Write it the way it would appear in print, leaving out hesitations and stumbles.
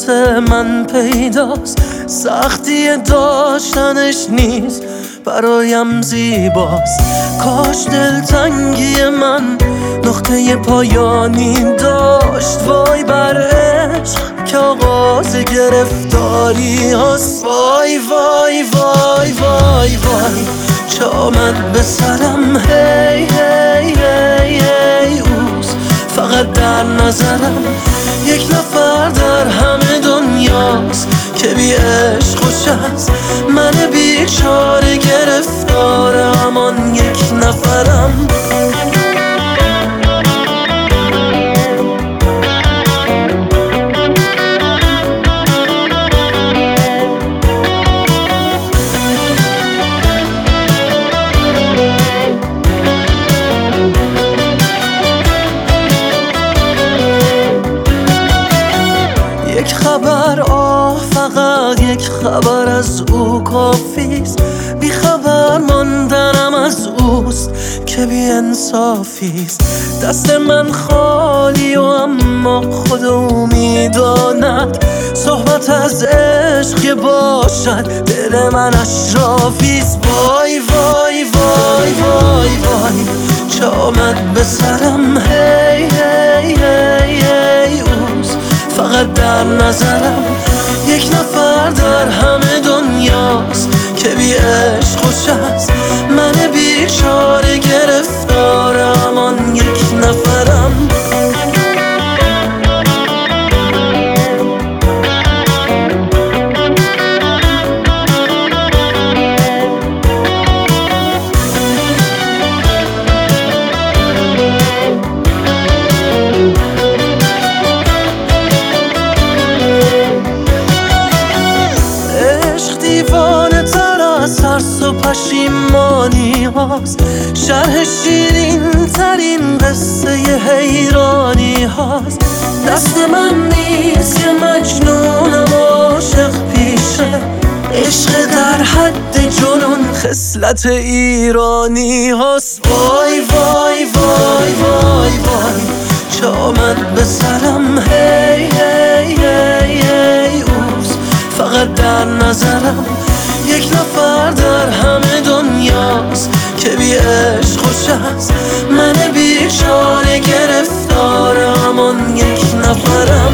واسه من پیداست، سختی داشتنش نیست برایم زیباست. کاش دلتنگی من نقطه پایانی داشت، وای بر عشق که آغاز گرفتاری هست. وای وای وای وای وای چه آمد به سرم، هی هی هی هی اوست فقط در نظرم. یک نفر در همه دنیاست که بی عشق خوش است، من بیچاره گرفتار همان یک نفرم. یک خبر فقط یک خبر از او کافیست، بی خبر ماندنم از اوست که بی انصافیست. دست من خالی و اما خود او میداند، صحبت از عشق که باشد دل من اشرافیست. وای وای وای وای وای چه آمد به سرم، هی هی هی هی اوست فقط در نظرم. یک نفر در همه دنیاست که بی عشق خوش است، من بیچاره گرفتار همان یک نفرم. دیوانه تر از ترس و پشیمانی هاست، شرح شیرین ترین قصه حیرانی هاست. دست من نیست که مجنونم عاشق پیشه، عشق در حد جنون خصلت ایرانی هاست. وای وای وای وای وای چه آمد به سرم، هی هی هی هی اوست فقط در نظرم. یک نفر در همه دنیاست که بی عشق خوش است، من بیچاره گرفتار همان یک نفرم.